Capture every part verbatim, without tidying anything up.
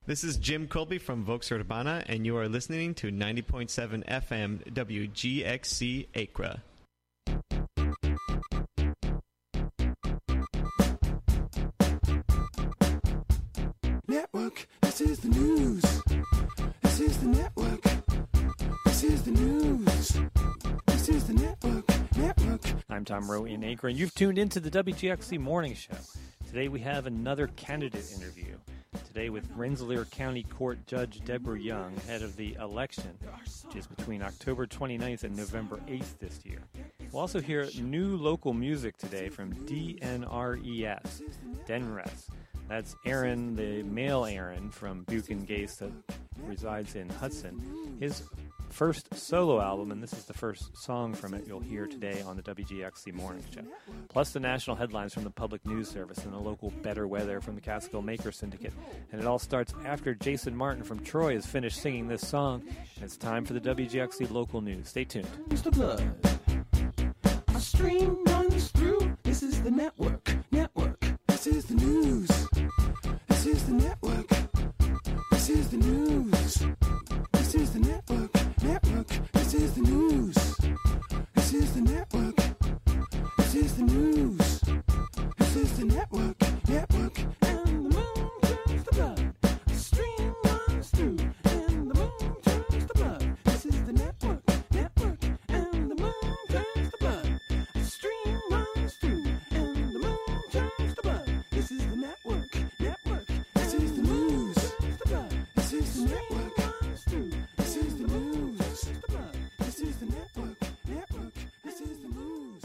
This is Jim Colby from Vox Urbana, and you are listening to ninety point seven F M W G X C Acra. Network, this is the news. This is the network. This is the news. This is the network. Network. I'm Tom Rowe in Acre, and you've tuned into the W G X C Morning Show. Today we have another candidate interview. Today with Rensselaer County Court Judge Deborah Young, head of the election, which is between October twenty-ninth and November eighth this year. We'll also hear new local music today from D N R E S, Denres. That's Aaron, the male Aaron from Buchan Gase that resides in Hudson. His first solo album, and this is the first song from it you'll hear today on the W G X C Morning Show. Plus the national headlines from the Public News Service and the local Better Weather from the Catskill Maker Syndicate. And it all starts after Jason Martin from Troy has finished singing this song. And it's time for the W G X C local news. Stay tuned. The blood. A stream runs through. This is the network. Network. This is the news. This is the network. This is the news. This is the network. Network. This is the news. This is the network. This is the news. This is the network. Network. And the moon turns the blood. A stream runs through. And the moon turns the blood. This is the network. Network. And the moon turns the blood. A stream runs through. And the moon turns the blood. This is the network. Network. This is the news. This is the network. This is the news. This is the network. Network. This is the news.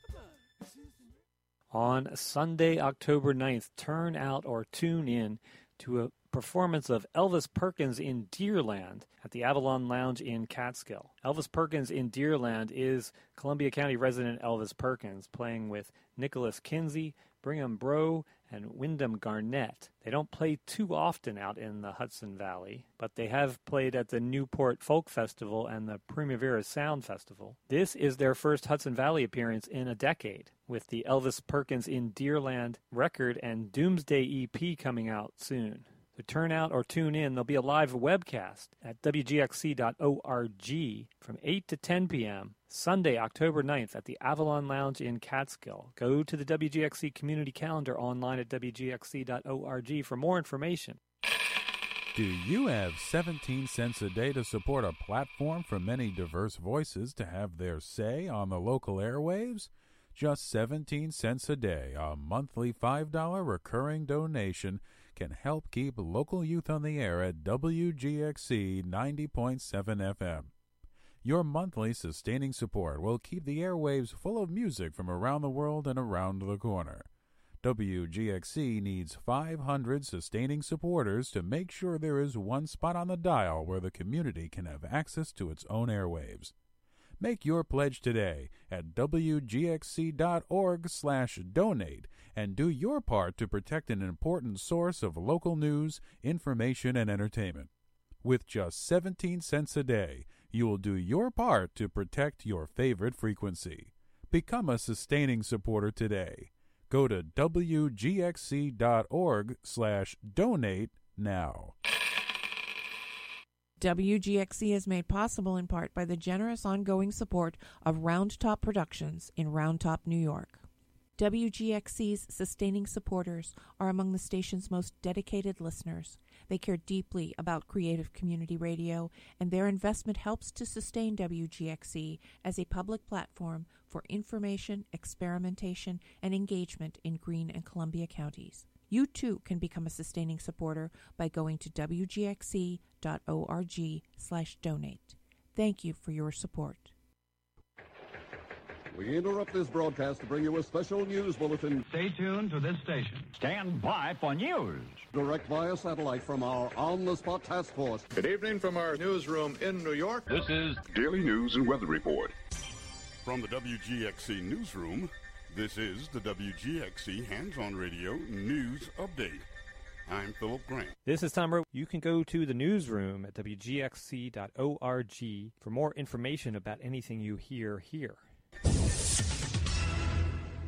On Sunday, October ninth, turn out or tune in to a performance of Elvis Perkins in Deerland at the Avalon Lounge in Catskill. Elvis Perkins in Deerland is Columbia County resident Elvis Perkins playing with Nicholas Kinsey, Brigham Bro, and Wyndham Garnett. They don't play too often out in the Hudson Valley, but they have played at the Newport Folk Festival and the Primavera Sound Festival. This is their first Hudson Valley appearance in a decade, with the Elvis Perkins in Deerland record and Doomsday E P coming out soon. So turn out or tune in. There'll be a live webcast at W G X C dot org from eight to ten p.m. Sunday, October ninth at the Avalon Lounge in Catskill. Go to the W G X C community calendar online at W G X C dot org for more information. Do you have seventeen cents a day to support a platform for many diverse voices to have their say on the local airwaves? Just seventeen cents a day, a monthly five dollars recurring donation can help keep local youth on the air at W G X C ninety point seven F M. Your monthly sustaining support will keep the airwaves full of music from around the world and around the corner. W G X C needs five hundred sustaining supporters to make sure there is one spot on the dial where the community can have access to its own airwaves. Make your pledge today at W G X C dot org slash donate and do your part to protect an important source of local news, information, and entertainment. With just seventeen cents a day, you will do your part to protect your favorite frequency. Become a sustaining supporter today. Go to W G X C dot org slash donate now. W G X C is made possible in part by the generous ongoing support of Round Top Productions in Round Top, New York. W G X C's sustaining supporters are among the station's most dedicated listeners. They care deeply about creative community radio, and their investment helps to sustain W G X C as a public platform for information, experimentation, and engagement in Greene and Columbia counties. You too can become a sustaining supporter by going to W G X C dot org slash donate. Thank you for your support. We interrupt this broadcast to bring you a special news bulletin. Stay tuned to this station. Stand by for news. Direct via satellite from our on-the-spot task force. Good evening from our newsroom in New York. This is Daily News and Weather Report. From the W G X C newsroom, this is the W G X C Hands-On Radio News Update. I'm Philip Grant. This is Tom Rowe. You can go to the newsroom at W G X C dot org for more information about anything you hear here.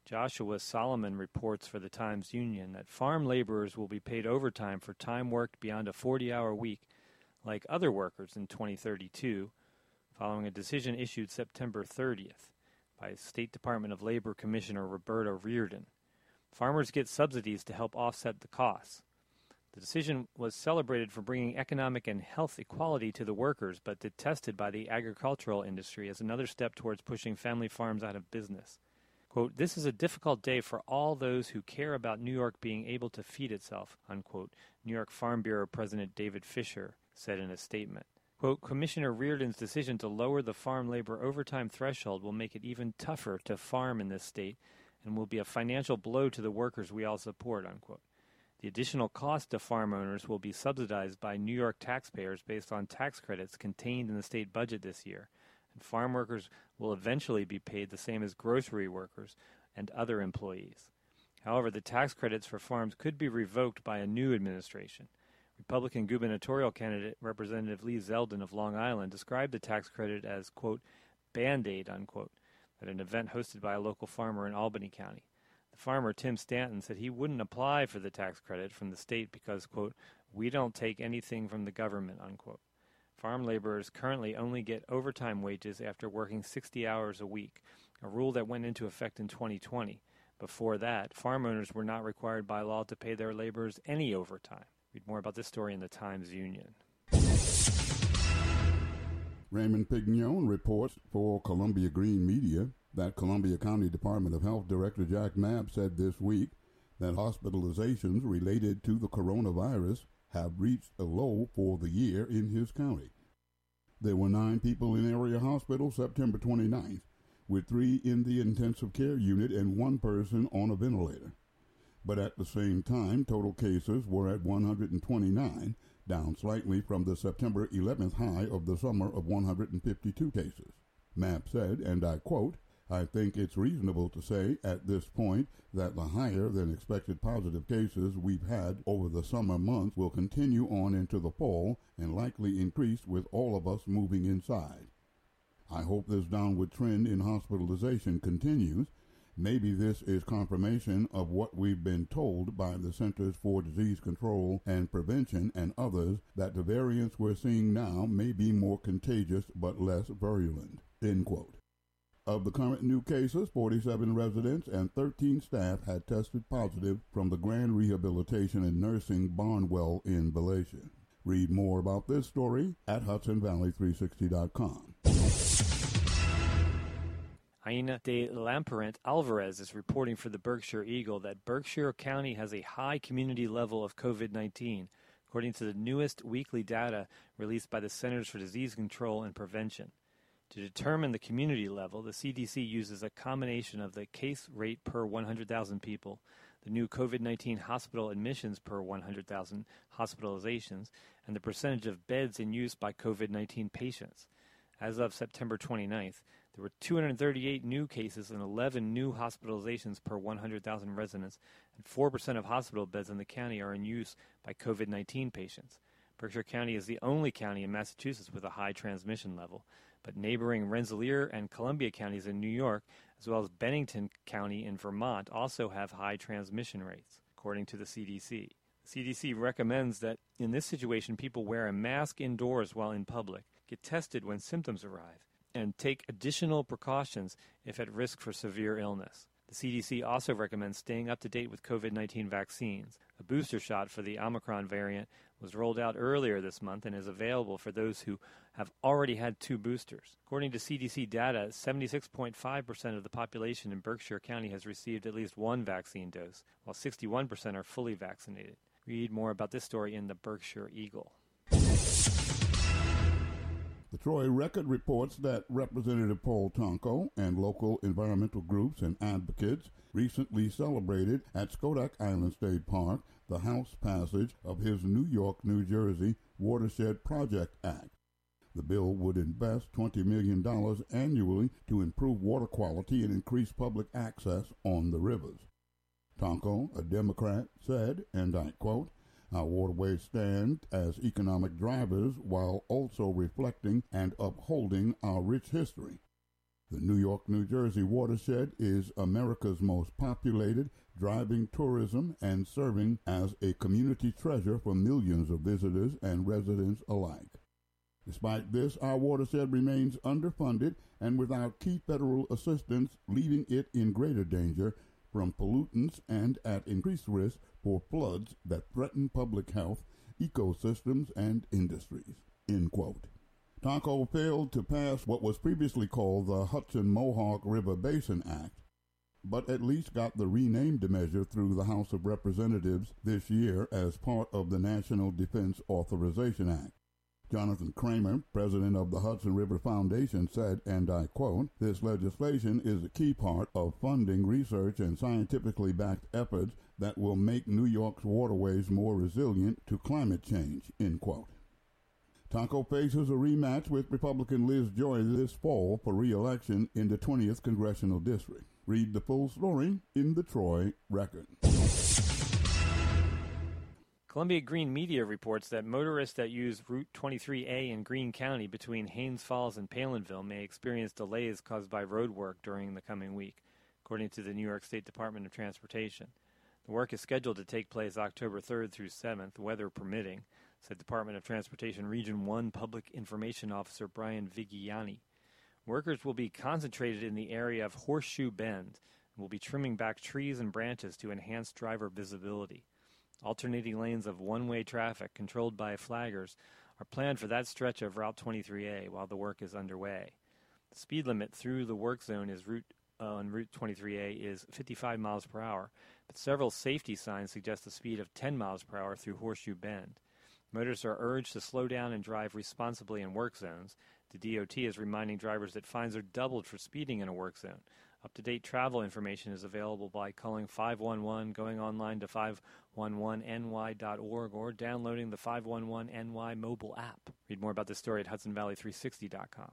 Joshua Solomon reports for the Times-Union that farm laborers will be paid overtime for time worked beyond a forty-hour week, like other workers in twenty thirty-two, following a decision issued September thirtieth by State Department of Labor Commissioner Roberta Reardon. Farmers get subsidies to help offset the costs. The decision was celebrated for bringing economic and health equality to the workers, but detested by the agricultural industry as another step towards pushing family farms out of business. Quote, "This is a difficult day for all those who care about New York being able to feed itself," unquote, New York Farm Bureau President David Fisher said in a statement. Quote, "Commissioner Reardon's decision to lower the farm labor overtime threshold will make it even tougher to farm in this state and will be a financial blow to the workers we all support," unquote. The additional cost to farm owners will be subsidized by New York taxpayers based on tax credits contained in the state budget this year, and farm workers will eventually be paid the same as grocery workers and other employees. However, the tax credits for farms could be revoked by a new administration. Republican gubernatorial candidate Representative Lee Zeldin of Long Island described the tax credit as, quote, "Band-Aid," unquote, at an event hosted by a local farmer in Albany County. The farmer, Tim Stanton, said he wouldn't apply for the tax credit from the state because, quote, "We don't take anything from the government," unquote. Farm laborers currently only get overtime wages after working sixty hours a week, a rule that went into effect in twenty twenty. Before that, farm owners were not required by law to pay their laborers any overtime. Read more about this story in the Times-Union. Raymond Pignon reports for Columbia Green Media that Columbia County Department of Health Director Jack Mapp said this week that hospitalizations related to the coronavirus have reached a low for the year in his county. There were nine people in area hospitals September twenty-ninth, with three in the intensive care unit and one person on a ventilator. But at the same time, total cases were at one hundred twenty-nine, down slightly from the September eleventh high of the summer of one hundred fifty-two cases. Mapp said, and I quote, "I think it's reasonable to say at this point that the higher than expected positive cases we've had over the summer months will continue on into the fall and likely increase with all of us moving inside. I hope this downward trend in hospitalization continues. Maybe this is confirmation of what we've been told by the Centers for Disease Control and Prevention and others, that the variants we're seeing now may be more contagious but less virulent," end quote. Of the current new cases, forty-seven residents and thirteen staff had tested positive from the Grand Rehabilitation and Nursing Barnwell in Valatia. Read more about this story at Hudson Valley three sixty dot com. Aina de Lamparent Alvarez is reporting for the Berkshire Eagle that Berkshire County has a high community level of COVID nineteen, according to the newest weekly data released by the Centers for Disease Control and Prevention. To determine the community level, the C D C uses a combination of the case rate per one hundred thousand people, the new COVID nineteen hospital admissions per one hundred thousand hospitalizations, and the percentage of beds in use by COVID nineteen patients. As of September twenty-ninth, there were two hundred thirty-eight new cases and eleven new hospitalizations per one hundred thousand residents, and four percent of hospital beds in the county are in use by COVID nineteen patients. Berkshire County is the only county in Massachusetts with a high transmission level, but neighboring Rensselaer and Columbia counties in New York, as well as Bennington County in Vermont, also have high transmission rates, according to the C D C. The C D C recommends that in this situation, people wear a mask indoors while in public, get tested when symptoms arrive, and take additional precautions if at risk for severe illness. The C D C also recommends staying up to date with COVID nineteen vaccines. A booster shot for the Omicron variant was rolled out earlier this month and is available for those who have already had two boosters. According to C D C data, seventy-six point five percent of the population in Berkshire County has received at least one vaccine dose, while sixty-one percent are fully vaccinated. Read more about this story in the Berkshire Eagle. The Troy Record reports that Representative Paul Tonko and local environmental groups and advocates recently celebrated at Schodack Island State Park the House passage of his New York, New Jersey Watershed Project Act. The bill would invest twenty million dollars annually to improve water quality and increase public access on the rivers. Tonko, a Democrat, said, and I quote, "Our waterways stand as economic drivers while also reflecting and upholding our rich history. The New York-New Jersey watershed is America's most populated, driving tourism and serving as a community treasure for millions of visitors and residents alike. Despite this, our watershed remains underfunded and without key federal assistance, leaving it in greater danger from pollutants and at increased risk for floods that threaten public health, ecosystems, and industries. End quote. Taco failed to pass what was previously called the Hudson-Mohawk River Basin Act, but at least got the renamed measure through the House of Representatives this year as part of the National Defense Authorization Act. Jonathan Kramer, president of the Hudson River Foundation, said, and I quote, "This legislation is a key part of funding research and scientifically backed efforts that will make New York's waterways more resilient to climate change," end quote. Taco faces a rematch with Republican Liz Joy this fall for re-election in the twentieth Congressional District. Read the full story in the Troy Record. Columbia Green Media reports that motorists that use Route twenty-three A in Greene County between Haines Falls and Palinville may experience delays caused by road work during the coming week, according to the New York State Department of Transportation. The work is scheduled to take place October third through seventh, weather permitting, said Department of Transportation Region one Public Information Officer Brian Vigiani. Workers will be concentrated in the area of Horseshoe Bend and will be trimming back trees and branches to enhance driver visibility. Alternating lanes of one-way traffic controlled by flaggers are planned for that stretch of Route twenty-three A while the work is underway. The speed limit through the work zone is route, uh, on Route twenty-three A is fifty-five miles per hour, but several safety signs suggest a speed of ten miles per hour through Horseshoe Bend. Motorists are urged to slow down and drive responsibly in work zones. The D O T is reminding drivers that fines are doubled for speeding in a work zone. Up-to-date travel information is available by calling five one one, going online to five one one N Y dot org, or downloading the five one one N Y mobile app. Read more about this story at Hudson Valley three sixty dot com.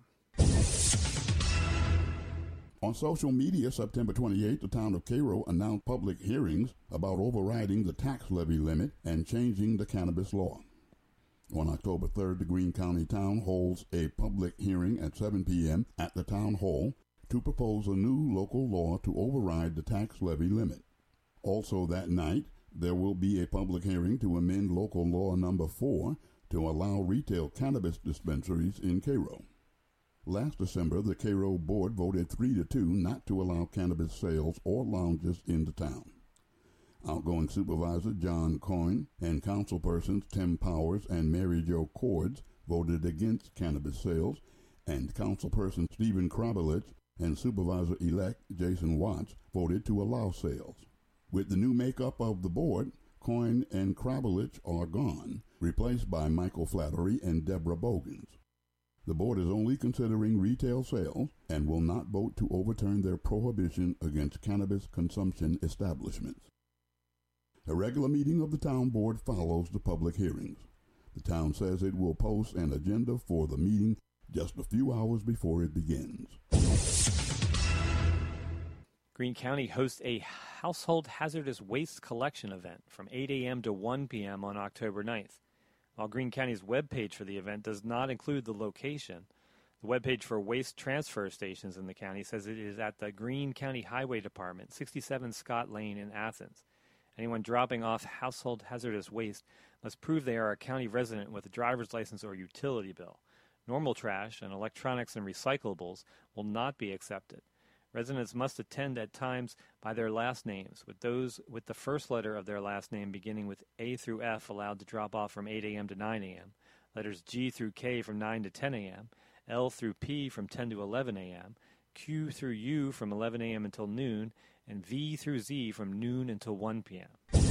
On social media, September twenty-eighth, the town of Cairo announced public hearings about overriding the tax levy limit and changing the cannabis law. On October third, the Greene County Town holds a public hearing at seven p.m. at the Town Hall to propose a new local law to override the tax levy limit. Also that night, there will be a public hearing to amend local law number four to allow retail cannabis dispensaries in Cairo. Last December, the Cairo board voted three to two not to allow cannabis sales or lounges in the town. Outgoing Supervisor John Coyne and councilpersons Tim Powers and Mary Jo Cords voted against cannabis sales, and councilperson Stephen Krabelich and Supervisor-elect Jason Watts voted to allow sales. With the new makeup of the board, Coyne and Krabelich are gone, replaced by Michael Flattery and Deborah Bogans. The board is only considering retail sales and will not vote to overturn their prohibition against cannabis consumption establishments. A regular meeting of the town board follows the public hearings. The town says it will post an agenda for the meeting just a few hours before it begins. Greene County hosts a household hazardous waste collection event from eight a.m. to one p.m. on October ninth. While Greene County's webpage for the event does not include the location, the webpage for waste transfer stations in the county says it is at the Greene County Highway Department, sixty-seven Scott Lane in Athens. Anyone dropping off household hazardous waste must prove they are a county resident with a driver's license or utility bill. Normal trash and electronics and recyclables will not be accepted. Residents must attend at times by their last names, with those with the first letter of their last name beginning with A through F allowed to drop off from eight a.m. to nine a.m., letters G through K from nine to ten a.m., L through P from ten to eleven a.m., Q through U from eleven a.m. until noon, and V through Z from noon until one p.m.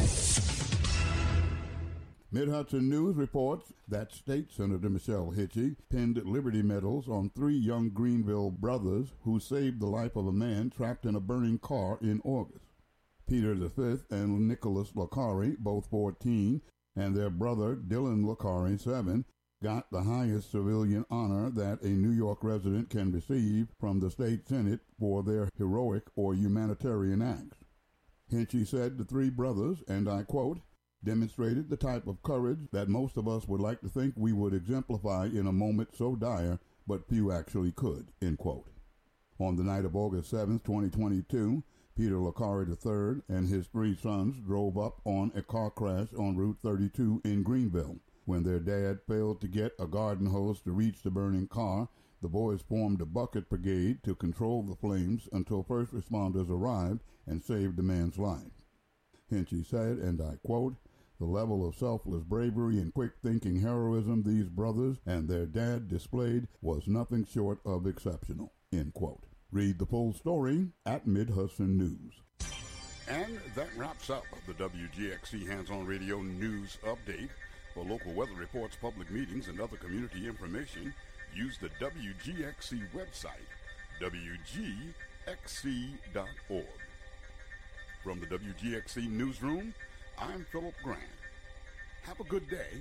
Mid-Hudson News reports that State Senator Michelle Hitchie pinned Liberty Medals on three young Greenville brothers who saved the life of a man trapped in a burning car in August. Peter the Fifth and Nicholas Lacari, both fourteen, and their brother Dylan Lacari, seven, got the highest civilian honor that a New York resident can receive from the state Senate for their heroic or humanitarian acts. Hitchie said the three brothers, and I quote, demonstrated the type of courage that most of us would like to think we would exemplify in a moment so dire, but few actually could, end quote. On the night of August seventh, twenty twenty-two, Peter Licari the third and his three sons drove up on a car crash on Route thirty-two in Greenville. When their dad failed to get a garden hose to reach the burning car, the boys formed a bucket brigade to control the flames until first responders arrived and saved the man's life. Hinchy said, and I quote, "The level of selfless bravery and quick-thinking heroism these brothers and their dad displayed was nothing short of exceptional," end quote. Read the full story at Mid-Hudson News. And that wraps up the W G X C Hands-On Radio News Update. For local weather reports, public meetings, and other community information, use the W G X C website, W G X C dot org. From the W G X C Newsroom, I'm Philip Grant. Have a good day.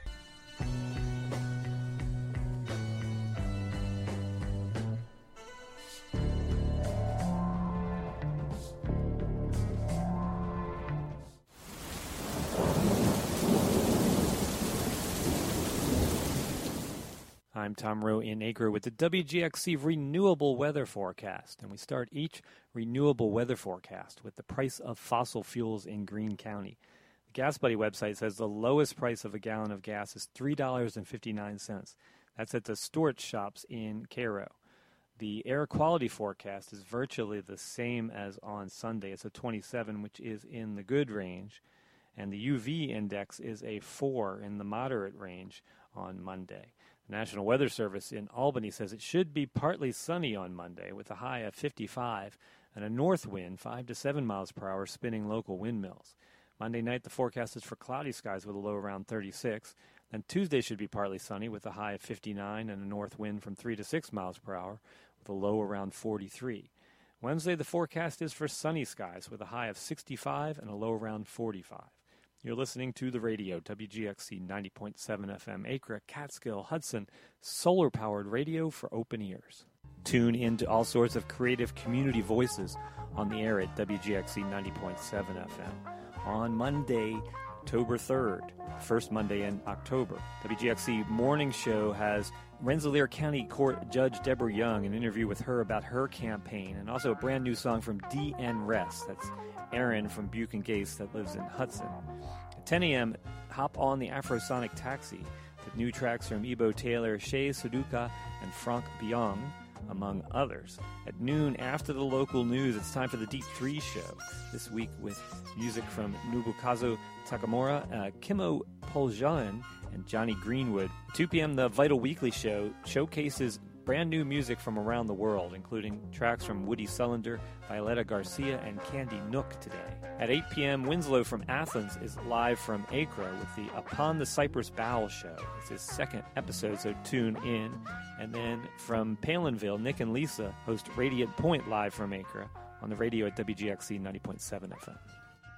I'm Tom Rowe in Acre with the W G X C Renewable Weather Forecast, and we start each renewable weather forecast with the price of fossil fuels in Greene County. The Gas Buddy website says the lowest price of a gallon of gas is three dollars and fifty-nine cents. That's at the storage shops in Cairo. The air quality forecast is virtually the same as on Sunday. It's a twenty-seven, which is in the good range, and the U V index is a four in the moderate range on Monday. The National Weather Service in Albany says it should be partly sunny on Monday with a high of fifty-five and a north wind five to seven miles per hour spinning local windmills. Monday night, the forecast is for cloudy skies with a low around thirty-six. Then Tuesday should be partly sunny with a high of fifty-nine and a north wind from three to six miles per hour with a low around forty-three. Wednesday, the forecast is for sunny skies with a high of sixty-five and a low around forty-five. You're listening to the radio, W G X C ninety point seven F M, Acre, Catskill, Hudson, solar-powered radio for open ears. Tune in to all sorts of creative community voices on the air at W G X C ninety point seven F M. On Monday, October third, first Monday in October, W G X C Morning Show has Rensselaer County Court Judge Deborah Young, an interview with her about her campaign, and also a brand new song from D N Rest. That's Aaron from Buchan Gase that lives in Hudson. At ten a.m., hop on the Afrosonic Taxi with new tracks from Ebo Taylor, Shea Suduka, and Frank Biong, among others. At noon, after the local news, it's time for the Deep Three Show. This week with music from Nobukazu Takamura, uh, Kimo Poljan, and Johnny Greenwood. At two p.m., the Vital Weekly Show showcases brand new music from around the world, including tracks from Woody Sullender, Violetta Garcia, and Candy Nook today. At eight p.m., Winslow from Athens is live from Acre with the Upon the Cypress Bowl Show. It's his second episode, so tune in. And then from Palinville, Nick and Lisa host Radiant Point live from Acre on the radio at W G X C ninety point seven F M.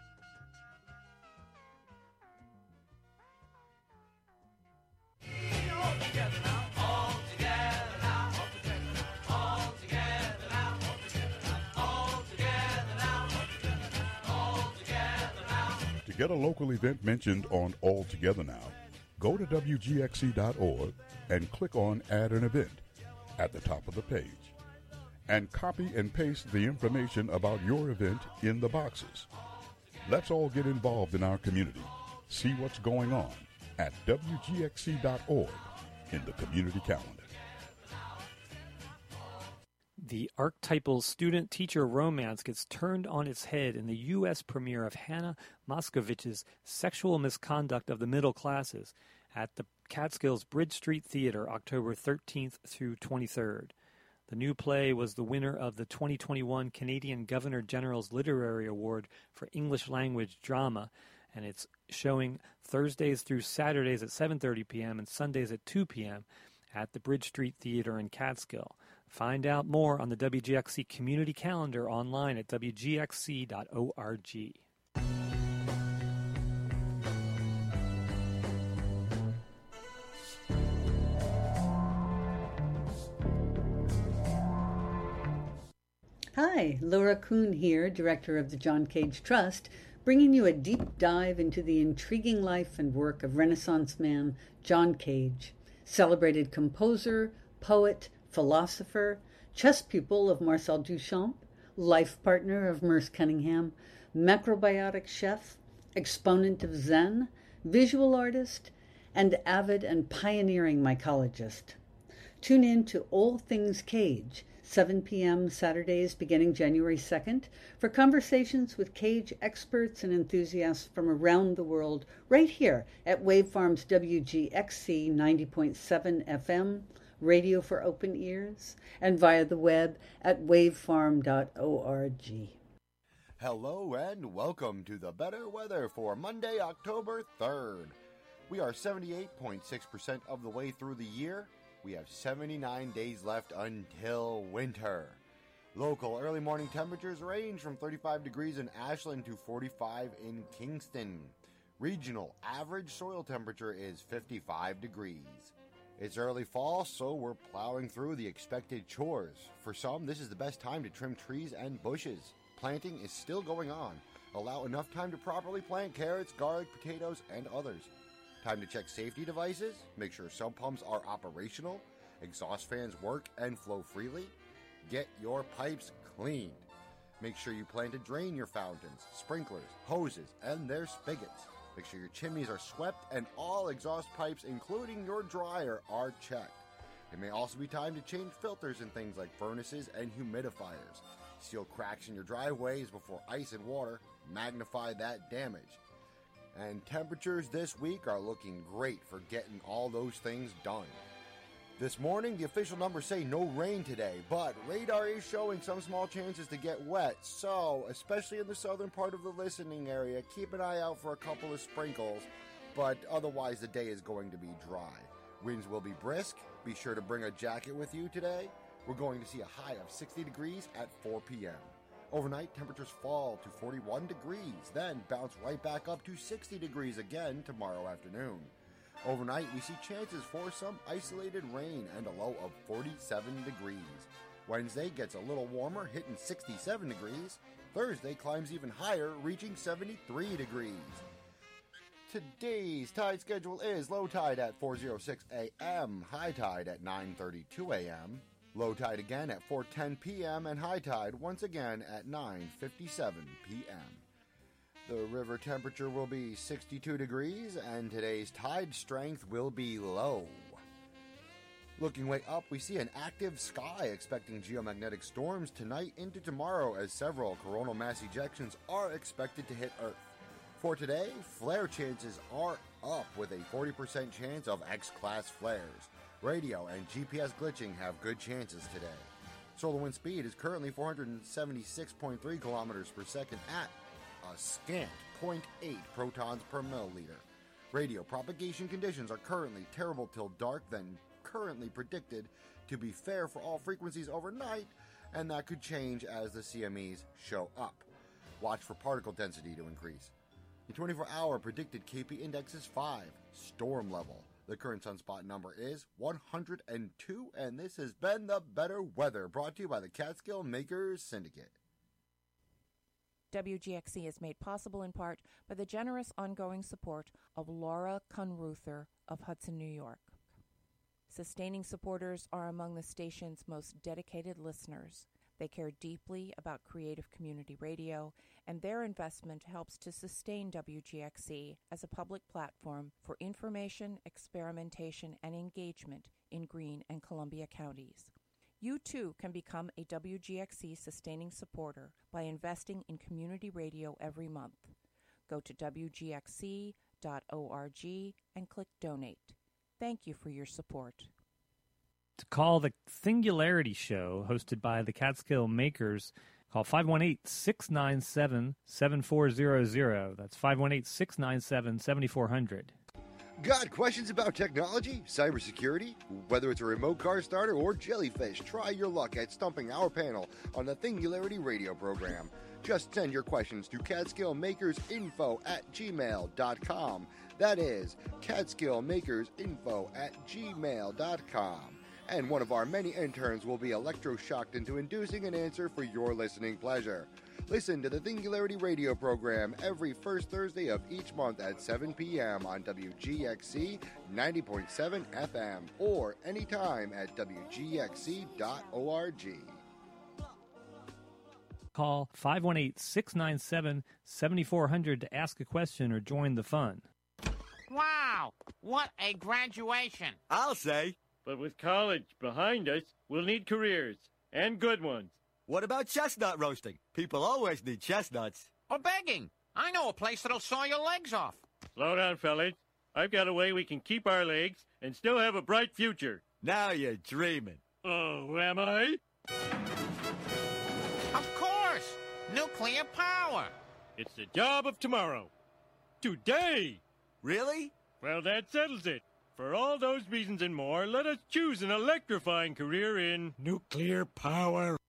To get a local event mentioned on All Together Now, go to W G X C dot org and click on Add an Event at the top of the page. And copy and paste the information about your event in the boxes. Let's all get involved in our community. See what's going on at W G X C dot org in the community calendar. The archetypal student-teacher romance gets turned on its head in the U S premiere of Hannah Moskovich's Sexual Misconduct of the Middle Classes at the Catskills Bridge Street Theater, October thirteenth through twenty-third. The new play was the winner of the twenty twenty-one Canadian Governor-General's Literary Award for English Language Drama, and it's showing Thursdays through Saturdays at seven thirty p.m. and Sundays at two p.m. at the Bridge Street Theater in Catskill. Find out more on the W G X C community calendar online at W G X C dot org. Hi, Laura Kuhn here, Director of the John Cage Trust, bringing you a deep dive into the intriguing life and work of Renaissance man John Cage, celebrated composer, poet, philosopher. chess pupil of Marcel Duchamp, life partner of Merce Cunningham, macrobiotic chef, exponent of Zen, visual artist, and avid and pioneering mycologist. Tune in to All Things Cage, seven p.m. Saturdays beginning January second, for conversations with cage experts and enthusiasts from around the world, right here at Wavefarm's W G X C ninety point seven F M, radio for open ears, and via the web at wavefarm dot org. Hello and welcome to the better weather for Monday, October third. We are seventy-eight point six percent of the way through the year. We have seventy-nine days left until winter. Local early morning temperatures range from thirty-five degrees in Ashland to forty-five in Kingston. Regional average soil temperature is fifty-five degrees. It's early fall, so we're plowing through the expected chores. For some, this is the best time to trim trees and bushes. Planting is still going on. Allow enough time to properly plant carrots, garlic, potatoes, and others. Time to check safety devices, make sure sump pumps are operational, exhaust fans work and flow freely. Get your pipes cleaned. Make sure you plan to drain your fountains, sprinklers, hoses, and their spigots. Make sure your chimneys are swept and all exhaust pipes, including your dryer, are checked. It may also be time to change filters in things like furnaces and humidifiers. Seal cracks in your driveways before ice and water magnify that damage. And temperatures this week are looking great for getting all those things done. This morning, the official numbers say no rain today, but radar is showing some small chances to get wet. So, especially in the southern part of the listening area, keep an eye out for a couple of sprinkles, but otherwise the day is going to be dry. Winds will be brisk. Be sure to bring a jacket with you today. We're going to see a high of sixty degrees at four p.m. Overnight, temperatures fall to forty-one degrees, then bounce right back up to sixty degrees again tomorrow afternoon. Overnight, we see chances for some isolated rain and a low of forty-seven degrees. Wednesday gets a little warmer, hitting sixty-seven degrees. Thursday climbs even higher, reaching seventy-three degrees. Today's tide schedule is low tide at four oh six a.m., high tide at nine thirty-two a.m., low tide again at four ten p.m., and high tide once again at nine fifty-seven p.m. The river temperature will be sixty-two degrees, and today's tide strength will be low. Looking way up, we see an active sky, expecting geomagnetic storms tonight into tomorrow, as several coronal mass ejections are expected to hit Earth. For today, flare chances are up, with a forty percent chance of X-class flares. Radio and G P S glitching have good chances today. Solar wind speed is currently four hundred seventy-six point three kilometers per second at a scant zero point eight protons per milliliter. Radio propagation conditions are currently terrible till dark, then currently predicted to be fair for all frequencies overnight, and that could change as the C M Es show up. Watch for particle density to increase. The twenty-four hour predicted K P index is five, storm level. The current sunspot number is one hundred two, and this has been the Better Weather, brought to you by the Catskill Makers Syndicate. W G X C is made possible in part by the generous ongoing support of Laura Kunruther of Hudson, New York. Sustaining supporters are among the station's most dedicated listeners. They care deeply about creative community radio, and their investment helps to sustain W G X C as a public platform for information, experimentation, and engagement in Greene and Columbia counties. You too can become a W G X C sustaining supporter by investing in community radio every month. Go to w g x c dot org and click Donate. Thank you for your support. To call the Singularity Show, hosted by the Catskill Makers, call five one eight, six nine seven, seven four zero zero. That's five one eight, six nine seven, seven four zero zero. Got questions about technology, cybersecurity? Whether it's a remote car starter or jellyfish, try your luck at stumping our panel on the Singularity radio program. Just send your questions to catskillmakersinfo at gmail dot com. That is catskillmakersinfo at gmail dot com. And one of our many interns will be electroshocked into inducing an answer for your listening pleasure. Listen to the Thingularity radio program every first Thursday of each month at seven p.m. on W G X C ninety point seven F M or anytime at W G X C dot org. Call five one eight, six nine seven, seven four zero zero to ask a question or join the fun. Wow, what a graduation. I'll say. But with college behind us, we'll need careers, and good ones. What about chestnut roasting? People always need chestnuts. Or begging. I know a place that'll saw your legs off. Slow down, fellas. I've got a way we can keep our legs and still have a bright future. Now you're dreaming. Oh, am I? Of course! Nuclear power! It's the job of tomorrow. Today! Really? Well, that settles it. For all those reasons and more, let us choose an electrifying career in nuclear power.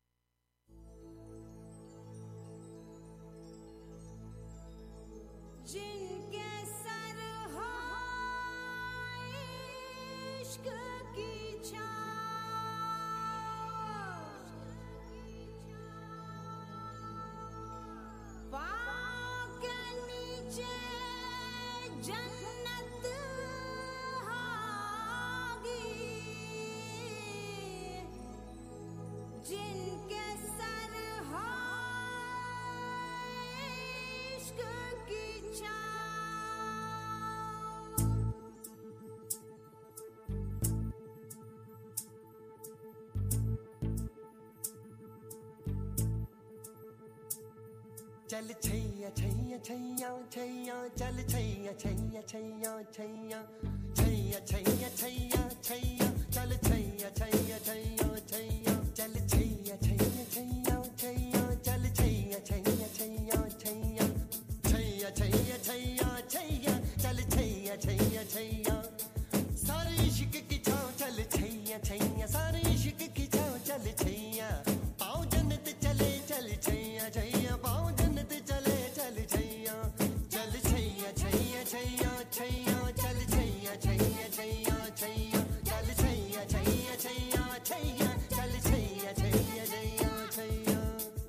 चल छैया छैया छैया छैया चल छैया छैया छैया छैया छैया छैया छैया छैया चल छैया छैया छैया छैया चल छैया छैया छैया छैया चल छैया छैया छैया छैया छैया छैया छैया छैया चल छैया छैया छैया सारे इश्क की छाँव चल छैया छैया सारे इश्क की छाँव चल छैया पाँव जन्नत चले चल छैया छैया पाँव जन्नत चले चल छैया चल छैया छैया छैया छैया चल छैया छैया छैया छैया चल छैया छैया छैया छैया चल छैया छैया छैया छैया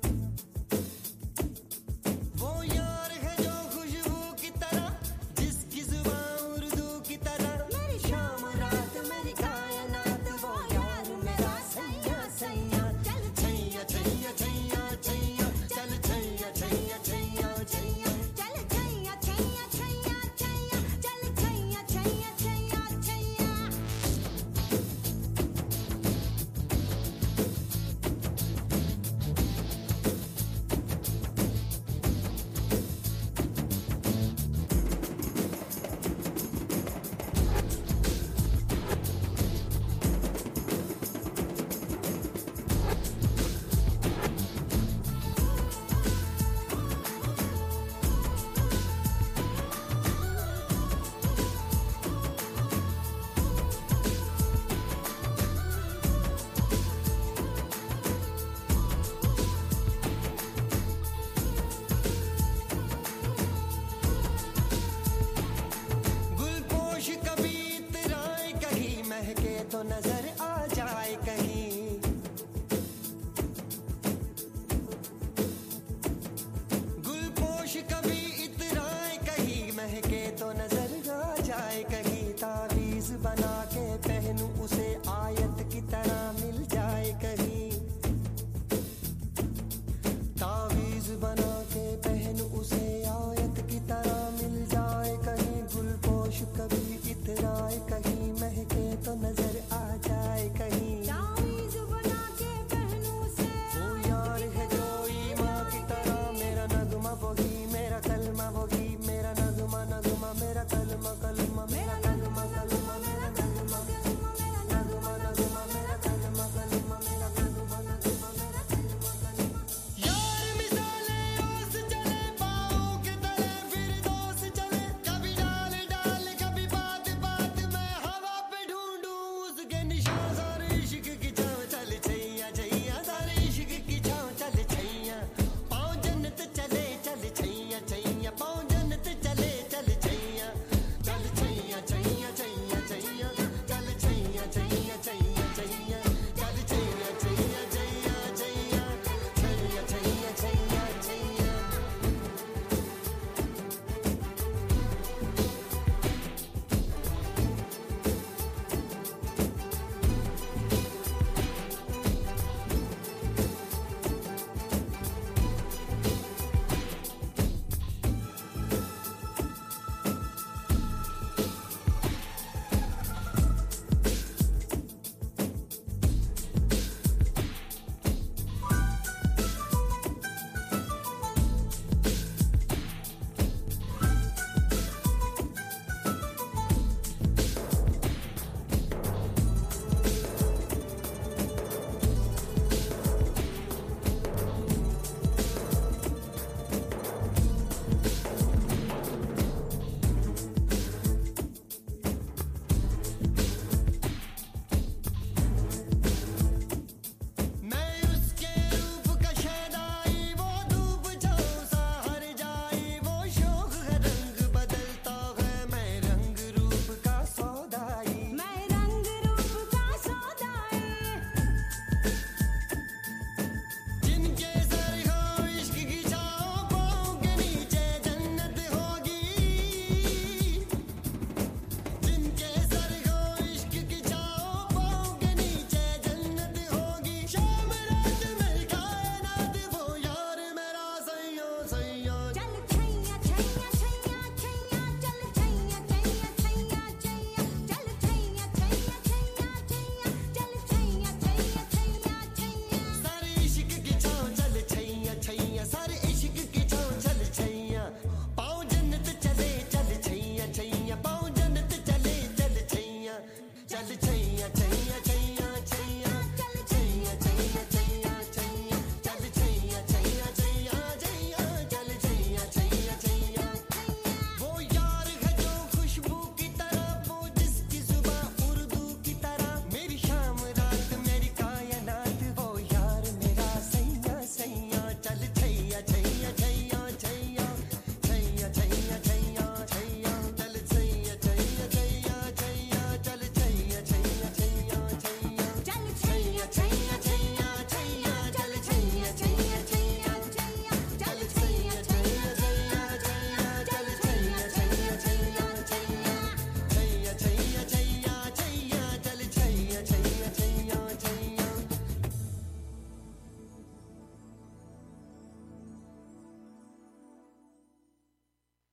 वो यार है जो खुशबू की तरह जिसकी जुबान उर्दू की तरह मेरी शाम रात मेरी कायनात वो यार मेरा सैया सैया चल छैया छैया छैया छैया चल छैया छैया छैया छैया चल छैया छैया छैया छैया चल Chaiyya Chaiyya Chaiyya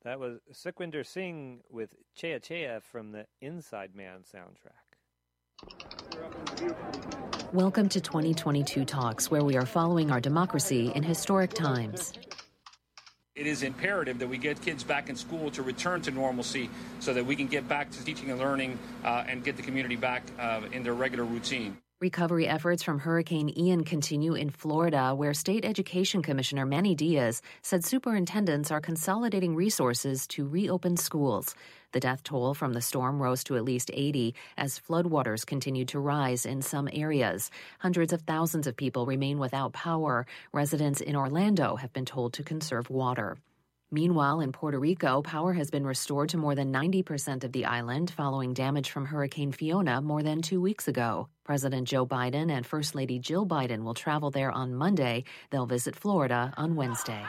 That was Sukhwinder Singh with Chaya Chaya from the Inside Man soundtrack. Welcome to twenty twenty-two Talks, where we are following our democracy in historic times. It is imperative that we get kids back in school to return to normalcy so that we can get back to teaching and learning uh, and get the community back uh, in their regular routine. Recovery efforts from Hurricane Ian continue in Florida, where State Education Commissioner Manny Diaz said superintendents are consolidating resources to reopen schools. The death toll from the storm rose to at least eighty as floodwaters continued to rise in some areas. Hundreds of thousands of people remain without power. Residents in Orlando have been told to conserve water. Meanwhile, in Puerto Rico, power has been restored to more than ninety percent of the island following damage from Hurricane Fiona more than two weeks ago. President Joe Biden and First Lady Jill Biden will travel there on Monday. They'll visit Florida on Wednesday.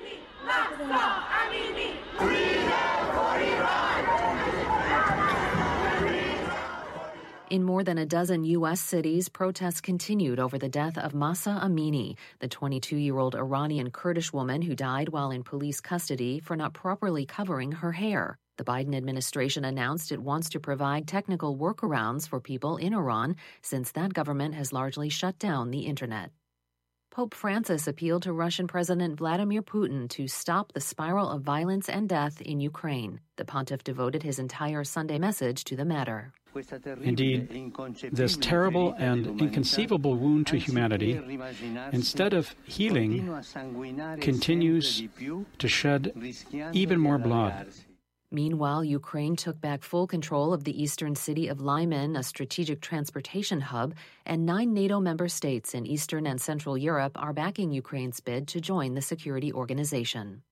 In more than a dozen U S cities, protests continued over the death of Mahsa Amini, the twenty-two-year-old Iranian Kurdish woman who died while in police custody for not properly covering her hair. The Biden administration announced it wants to provide technical workarounds for people in Iran, since that government has largely shut down the internet. Pope Francis appealed to Russian President Vladimir Putin to stop the spiral of violence and death in Ukraine. The pontiff devoted his entire Sunday message to the matter. Indeed, this terrible and inconceivable wound to humanity, instead of healing, continues to shed even more blood. Meanwhile, Ukraine took back full control of the eastern city of Lyman, a strategic transportation hub, and nine NATO member states in Eastern and Central Europe are backing Ukraine's bid to join the security organization.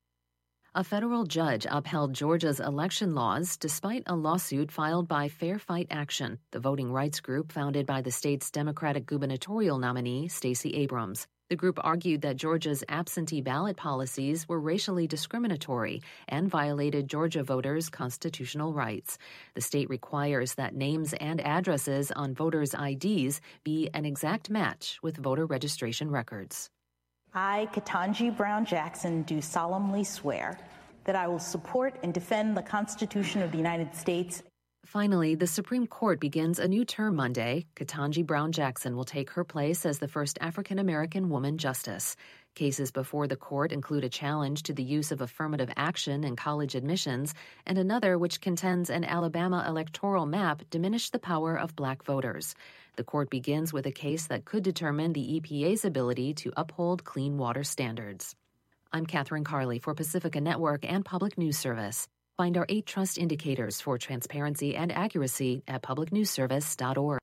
A federal judge upheld Georgia's election laws despite a lawsuit filed by Fair Fight Action, the voting rights group founded by the state's Democratic gubernatorial nominee, Stacey Abrams. The group argued that Georgia's absentee ballot policies were racially discriminatory and violated Georgia voters' constitutional rights. The state requires that names and addresses on voters' I Ds be an exact match with voter registration records. I, Ketanji Brown Jackson, do solemnly swear that I will support and defend the Constitution of the United States. Finally, the Supreme Court begins a new term Monday. Ketanji Brown Jackson will take her place as the first African-American woman justice. Cases before the court include a challenge to the use of affirmative action in college admissions and another which contends an Alabama electoral map diminished the power of black voters. The court begins with a case that could determine the E P A's ability to uphold clean water standards. I'm Catherine Carley for Pacifica Network and Public News Service. Find our eight trust indicators for transparency and accuracy at public news service dot org.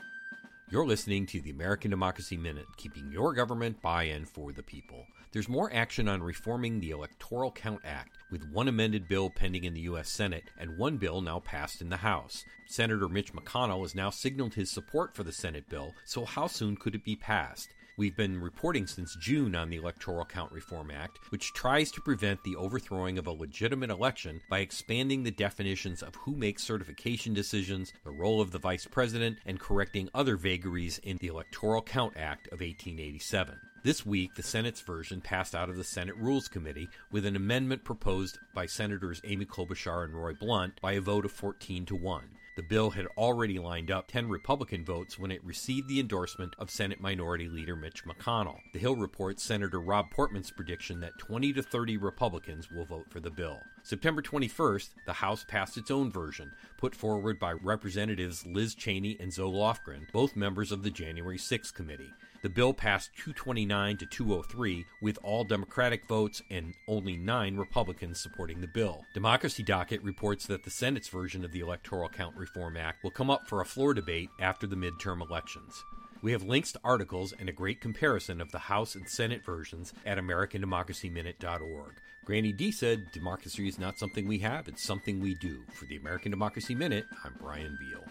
You're listening to the American Democracy Minute, keeping your government by-in for the people. There's more action on reforming the Electoral Count Act, with one amended bill pending in the U S Senate and one bill now passed in the House. Senator Mitch McConnell has now signaled his support for the Senate bill, so how soon could it be passed? We've been reporting since June on the Electoral Count Reform Act, which tries to prevent the overthrowing of a legitimate election by expanding the definitions of who makes certification decisions, the role of the vice president, and correcting other vagaries in the Electoral Count Act of eighteen eighty-seven. This week, the Senate's version passed out of the Senate Rules Committee with an amendment proposed by Senators Amy Klobuchar and Roy Blunt by a vote of fourteen to one. The bill had already lined up ten Republican votes when it received the endorsement of Senate Minority Leader Mitch McConnell. The Hill reports Senator Rob Portman's prediction that twenty to thirty Republicans will vote for the bill. September twenty-first, the House passed its own version, put forward by Representatives Liz Cheney and Zoe Lofgren, both members of the January sixth committee. The bill passed two twenty-nine to two oh three, with all Democratic votes and only nine Republicans supporting the bill. Democracy Docket reports that the Senate's version of the Electoral Count Reform Act will come up for a floor debate after the midterm elections. We have links to articles and a great comparison of the House and Senate versions at American Democracy Minute dot org. Granny D said, democracy is not something we have, it's something we do. For the American Democracy Minute, I'm Brian Beal.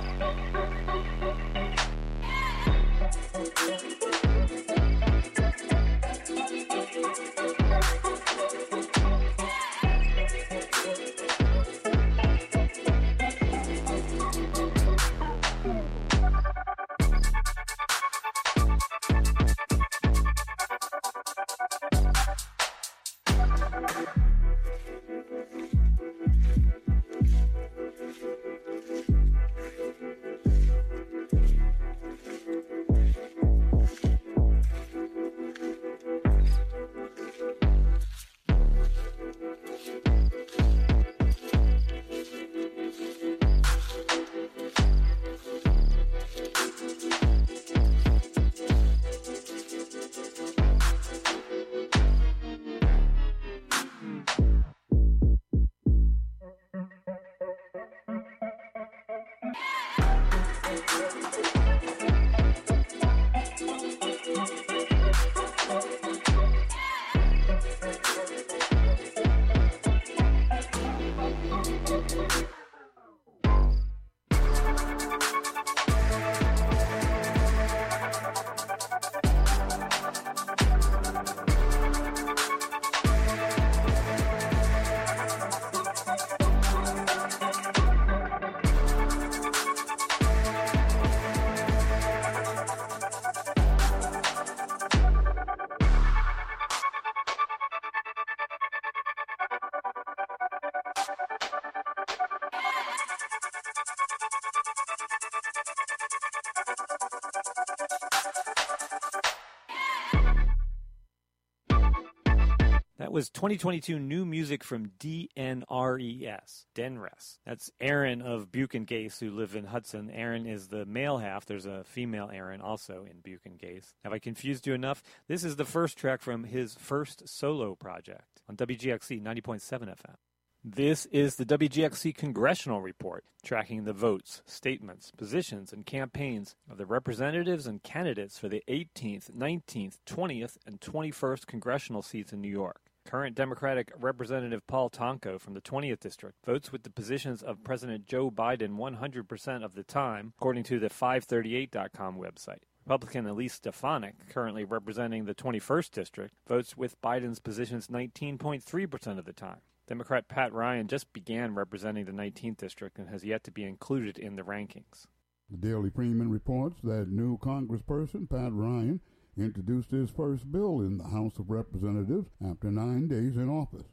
That was twenty twenty-two new music from D N R E S, Denres. That's Aaron of Buke and Gase, who live in Hudson. Aaron is the male half. There's a female Aaron also in Buke and Gase. Have I confused you enough? This is the first track from his first solo project on W G X C ninety point seven F M. This is the W G X C Congressional Report, tracking the votes, statements, positions, and campaigns of the representatives and candidates for the eighteenth, nineteenth, twentieth, and twenty-first congressional seats in New York. Current Democratic Representative Paul Tonko from the twentieth District votes with the positions of President Joe Biden one hundred percent of the time, according to the five thirty-eight dot com website. Republican Elise Stefanik, currently representing the twenty-first District, votes with Biden's positions nineteen point three percent of the time. Democrat Pat Ryan just began representing the nineteenth District and has yet to be included in the rankings. The Daily Freeman reports that new Congressperson Pat Ryan introduced his first bill in the House of Representatives after nine days in office.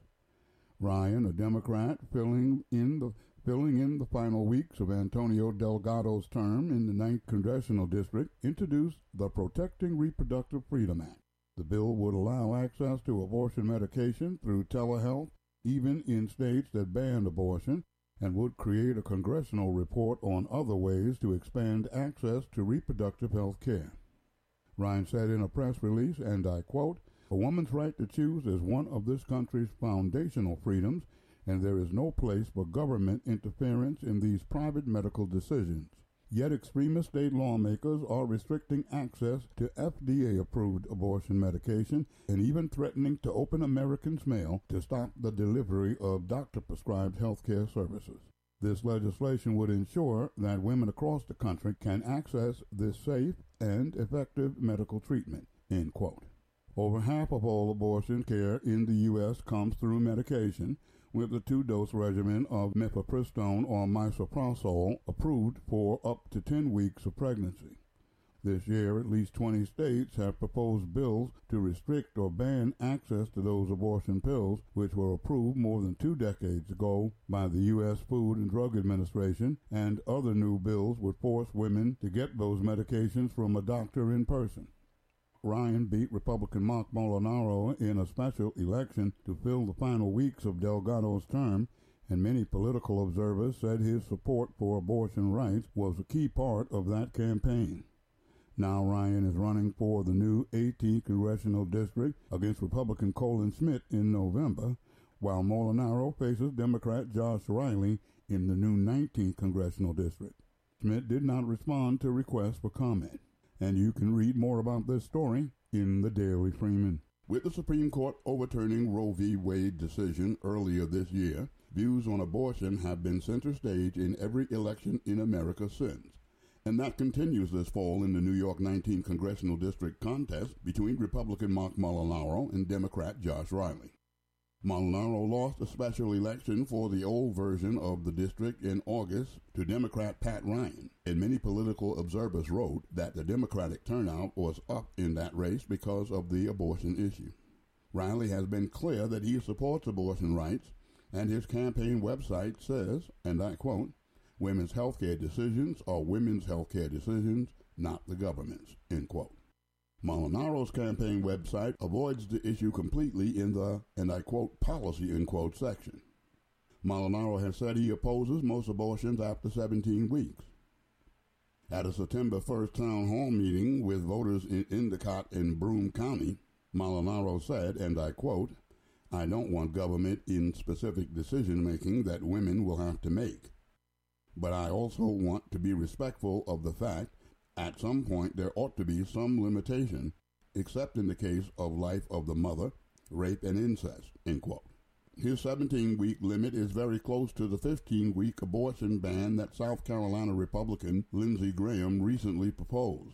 Ryan, a Democrat, filling in the filling in the final weeks of Antonio Delgado's term in the ninth Congressional District, introduced the Protecting Reproductive Freedom Act. The bill would allow access to abortion medication through telehealth, even in states that banned abortion, and would create a congressional report on other ways to expand access to reproductive health care. Ryan said in a press release, and I quote, "A woman's right to choose is one of this country's foundational freedoms, and there is no place for government interference in these private medical decisions. Yet extremist state lawmakers are restricting access to F D A-approved abortion medication and even threatening to open Americans' mail to stop the delivery of doctor-prescribed health care services. This legislation would ensure that women across the country can access this safe and effective medical treatment," end quote. Over half of all abortion care in the U S comes through medication, with a two-dose regimen of mifepristone or misoprostol approved for up to ten weeks of pregnancy. This year, at least twenty states have proposed bills to restrict or ban access to those abortion pills, which were approved more than two decades ago by the U S Food and Drug Administration, and other new bills would force women to get those medications from a doctor in person. Ryan beat Republican Mark Molinaro in a special election to fill the final weeks of Delgado's term, and many political observers said his support for abortion rights was a key part of that campaign. Now Ryan is running for the new eighteenth Congressional District against Republican Colin Schmitt in November, while Molinaro faces Democrat Josh Riley in the new nineteenth Congressional District. Schmitt did not respond to requests for comment. And you can read more about this story in the Daily Freeman. With the Supreme Court overturning Roe v. Wade decision earlier this year, views on abortion have been center stage in every election in America since. And that continues this fall in the New York nineteenth Congressional District contest between Republican Mark Molinaro and Democrat Josh Riley. Molinaro lost a special election for the old version of the district in August to Democrat Pat Ryan, and many political observers wrote that the Democratic turnout was up in that race because of the abortion issue. Riley has been clear that he supports abortion rights, and his campaign website says, and I quote, "Women's health care decisions are women's health care decisions, not the government's," end quote. Molinaro's campaign website avoids the issue completely in the, and I quote, policy, end quote, section. Molinaro has said he opposes most abortions after seventeen weeks. At a September first town hall meeting with voters in Endicott and Broome County, Molinaro said, and I quote, "I don't want government in specific decision-making that women will have to make. But I also want to be respectful of the fact at some point there ought to be some limitation, except in the case of life of the mother, rape, and incest," end quote. His seventeen-week limit is very close to the fifteen-week abortion ban that South Carolina Republican Lindsey Graham recently proposed.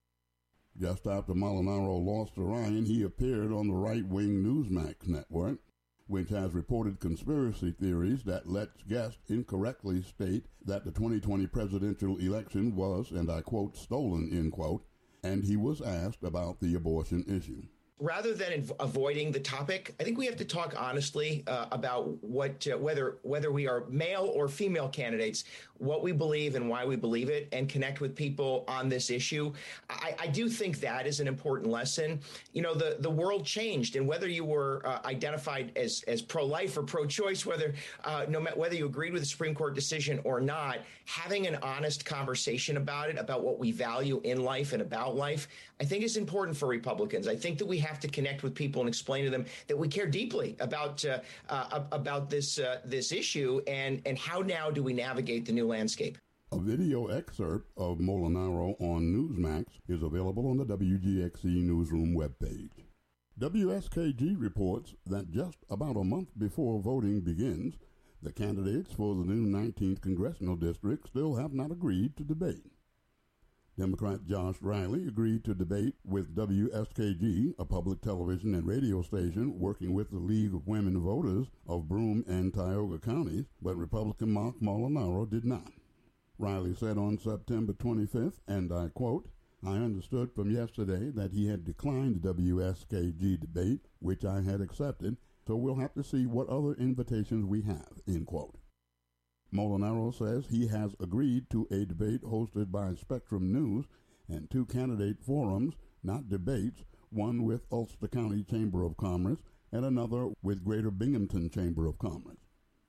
Just after Molinaro lost to Ryan, he appeared on the right-wing Newsmax network, which has reported conspiracy theories that lets guests incorrectly state that the twenty twenty presidential election was, and I quote, "stolen," end quote, and he was asked about the abortion issue. Rather than inv- avoiding the topic, I think we have to talk honestly uh, about what uh, whether whether we are male or female candidates, what we believe and why we believe it, and connect with people on this issue. I, I do think that is an important lesson. You know, the, the world changed, and whether you were uh, identified as as pro-life or pro-choice, whether uh, no matter whether you agreed with the Supreme Court decision or not, having an honest conversation about it, about what we value in life and about life, I think is important for Republicans. I think that we have to connect with people and explain to them that we care deeply about uh, uh, about this uh, this issue, and and how now do we navigate the new landscape. A video excerpt of Molinaro on Newsmax is available on the W G X C Newsroom webpage. W S K G reports that just about a month before voting begins, the candidates for the new nineteenth Congressional District still have not agreed to debate. Democrat Josh Riley agreed to debate with W S K G, a public television and radio station working with the League of Women Voters of Broome and Tioga counties, but Republican Mark Molinaro did not. Riley said on September twenty-fifth, and I quote, "I understood from yesterday that he had declined the W S K G debate, which I had accepted, so we'll have to see what other invitations we have," end quote. Molinaro says he has agreed to a debate hosted by Spectrum News and two candidate forums, not debates, one with Ulster County Chamber of Commerce and another with Greater Binghamton Chamber of Commerce.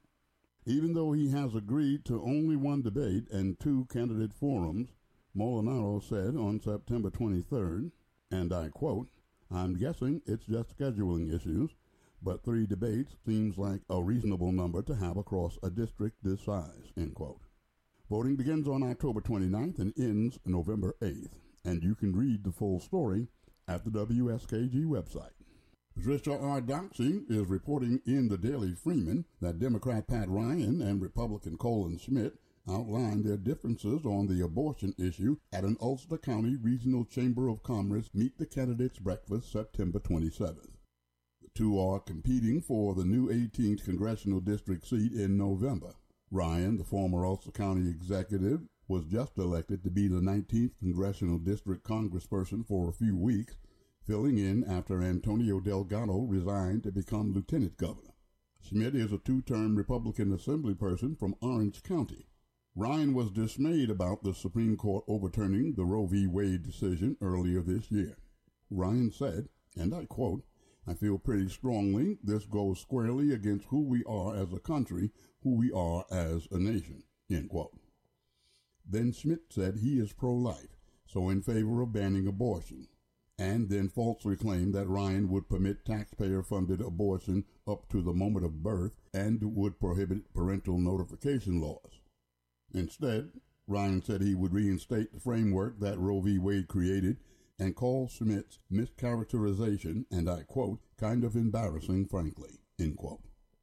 Even though he has agreed to only one debate and two candidate forums, Molinaro said on September twenty-third, and I quote, "I'm guessing it's just scheduling issues, but three debates seems like a reasonable number to have across a district this size," end quote. Voting begins on October twenty-ninth and ends November eighth, and you can read the full story at the W S K G website. Patricia R. Doxey is reporting in the Daily Freeman that Democrat Pat Ryan and Republican Colin Schmidt outlined their differences on the abortion issue at an Ulster County Regional Chamber of Commerce Meet the Candidates breakfast September twenty-seventh. The two are competing for the new eighteenth Congressional District seat in November. Ryan, the former Ulster County executive, was just elected to be the nineteenth Congressional District congressperson for a few weeks, filling in after Antonio Delgado resigned to become lieutenant governor. Schmidt is a two-term Republican assemblyperson from Orange County. Ryan was dismayed about the Supreme Court overturning the Roe v. Wade decision earlier this year. Ryan said, and I quote, "I feel pretty strongly this goes squarely against who we are as a country, who we are as a nation," end quote. Then Schmidt said he is pro-life, so in favor of banning abortion, and then falsely claimed that Ryan would permit taxpayer-funded abortion up to the moment of birth and would prohibit parental notification laws. Instead, Ryan said he would reinstate the framework that Roe v. Wade created and called Schmidt's mischaracterization, and I quote, "kind of embarrassing, frankly," end quote.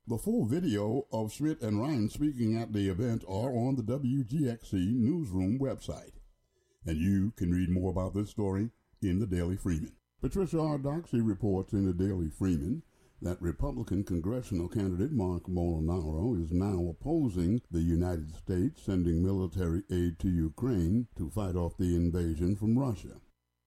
The full video of Schmidt and Ryan speaking at the event are on the W G X C Newsroom website. And you can read more about this story in the Daily Freeman. Patricia R. Doxey reports in the Daily Freeman that Republican congressional candidate Mark Molinaro is now opposing the United States sending military aid to Ukraine to fight off the invasion from Russia.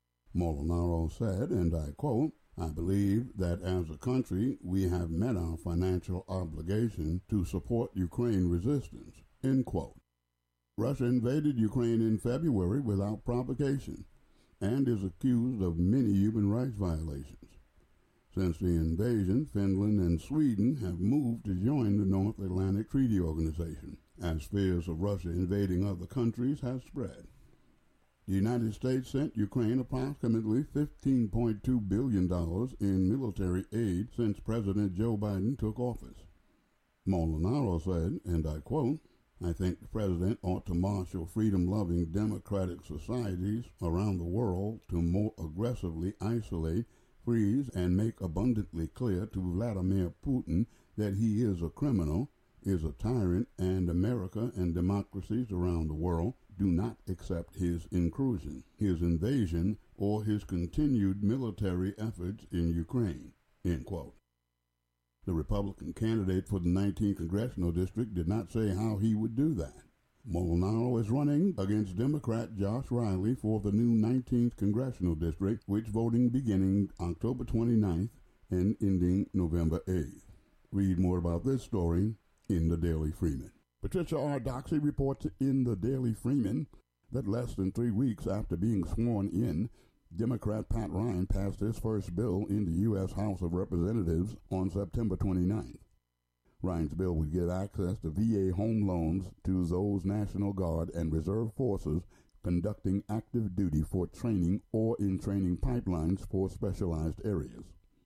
Molinaro said, and I quote, "I believe that as a country we have met our financial obligation to support Ukraine resistance," end quote. Russia invaded Ukraine in February without provocation and is accused of many human rights violations. Since the invasion, Finland and Sweden have moved to join the North Atlantic Treaty Organization, as fears of Russia invading other countries have spread. The United States sent Ukraine approximately fifteen point two billion dollars in military aid since President Joe Biden took office. Molinaro said, and I quote, "I think the president ought to marshal freedom-loving democratic societies around the world to more aggressively isolate, freeze, and make abundantly clear to Vladimir Putin that he is a criminal, is a tyrant, and America and democracies around the world do not accept his intrusion, his invasion, or his continued military efforts in Ukraine," end quote. The Republican candidate for the nineteenth Congressional District did not say how he would do that. Molinaro is running against Democrat Josh Riley for the new nineteenth Congressional District, which voting beginning October twenty-ninth and ending November eighth. Read more about this story in the Daily Freeman. Patricia R. Doxey reports in the Daily Freeman that less than three weeks after being sworn in, Democrat Pat Ryan passed his first bill in the U S House of Representatives on September twenty-ninth. Ryan's bill would give access to V A home loans to those National Guard and Reserve forces conducting active duty for training or in training pipelines for specialized areas.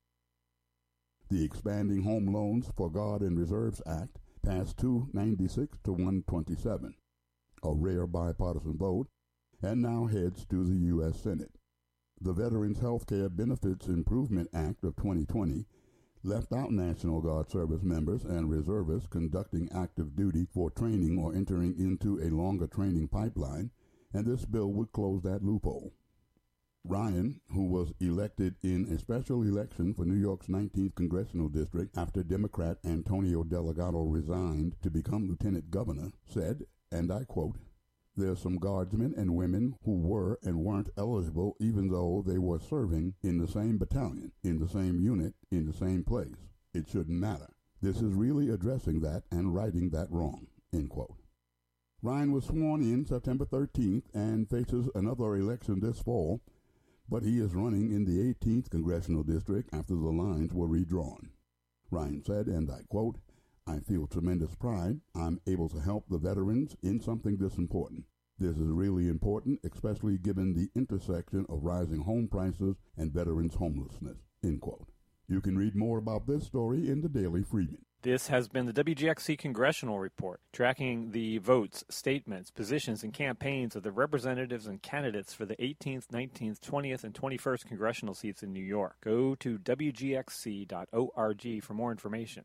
The Expanding Home Loans for Guard and Reserves Act passed two ninety-six to one twenty-seven, a rare bipartisan vote, and now heads to the U S Senate. The Veterans Health Care Benefits Improvement Act of twenty twenty left out National Guard service members and reservists conducting active duty for training or entering into a longer training pipeline, and this bill would close that loophole. Ryan, who was elected in a special election for New York's nineteenth Congressional District after Democrat Antonio Delgado resigned to become lieutenant governor, said, and I quote, "There's some guardsmen and women who were and weren't eligible even though they were serving in the same battalion, in the same unit, in the same place. It shouldn't matter. This is really addressing that and righting that wrong," end quote. Ryan was sworn in September thirteenth and faces another election this fall, but he is running in the eighteenth Congressional District after the lines were redrawn. Ryan said, and I quote, "I feel tremendous pride I'm able to help the veterans in something this important. This is really important, especially given the intersection of rising home prices and veterans' homelessness," end quote. You can read more about this story in the Daily Freeman. This has been the W G X C Congressional Report, tracking the votes, statements, positions, and campaigns of the representatives and candidates for the eighteenth, nineteenth, twentieth, and twenty-first congressional seats in New York. Go to W G X C dot org for more information.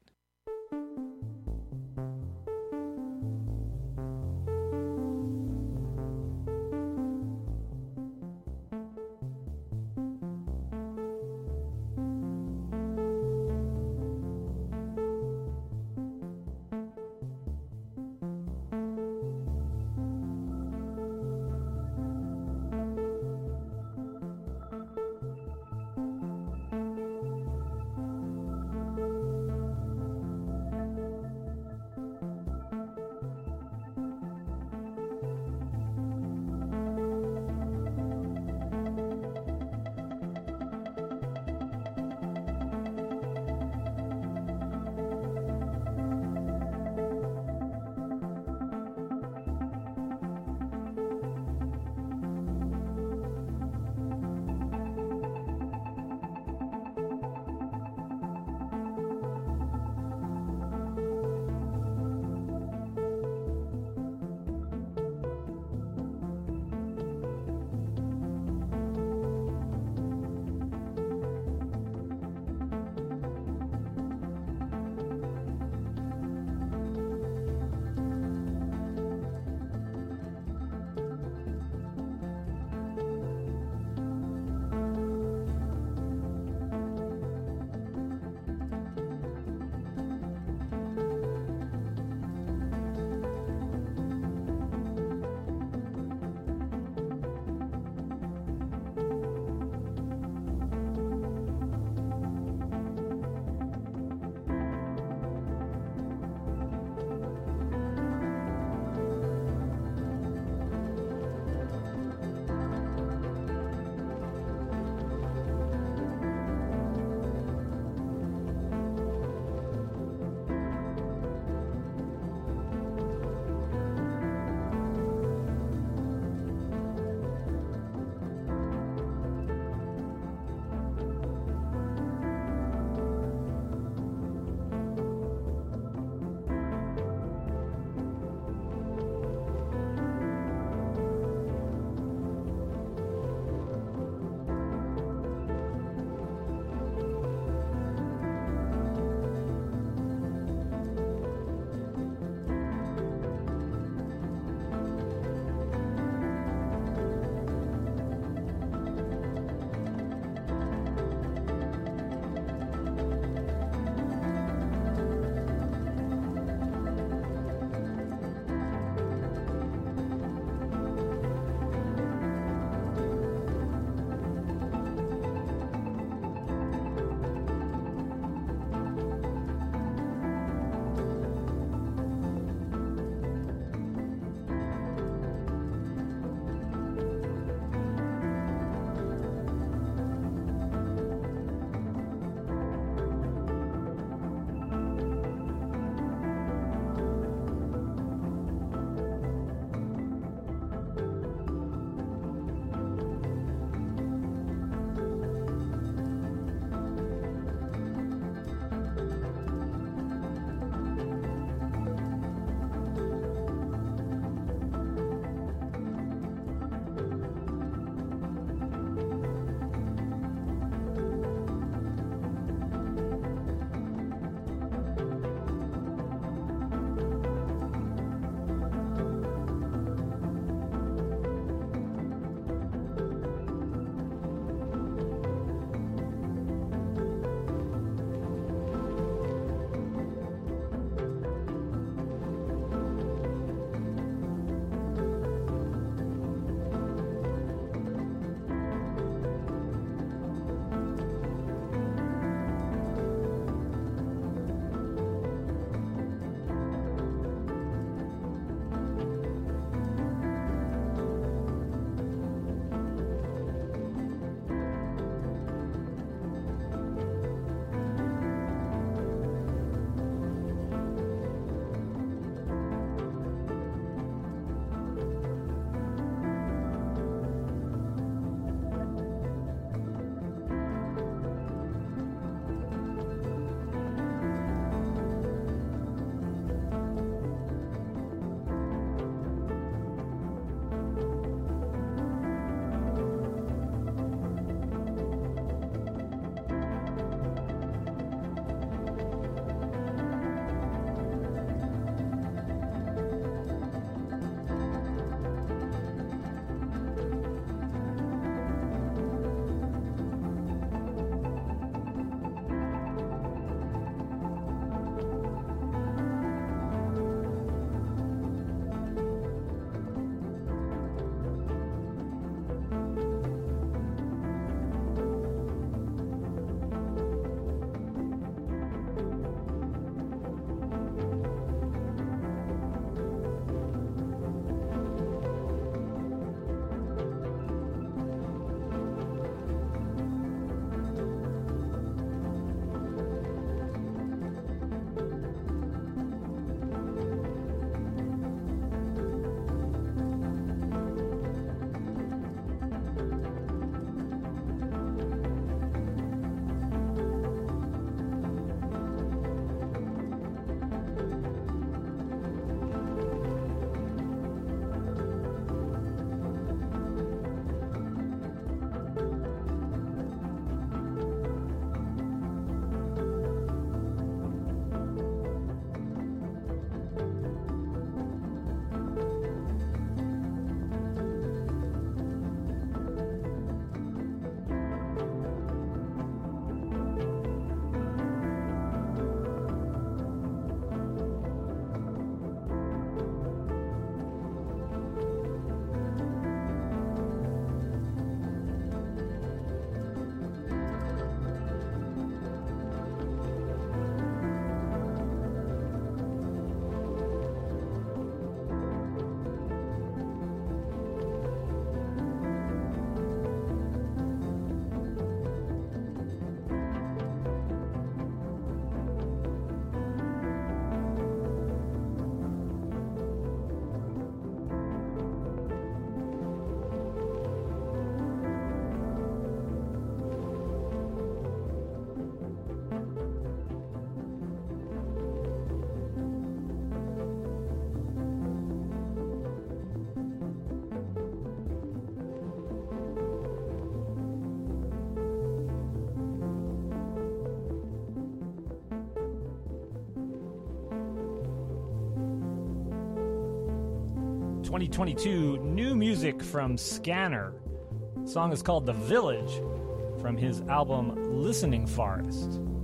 twenty twenty-two new music from Scanner. The song is called The Village from his album Listening Forest.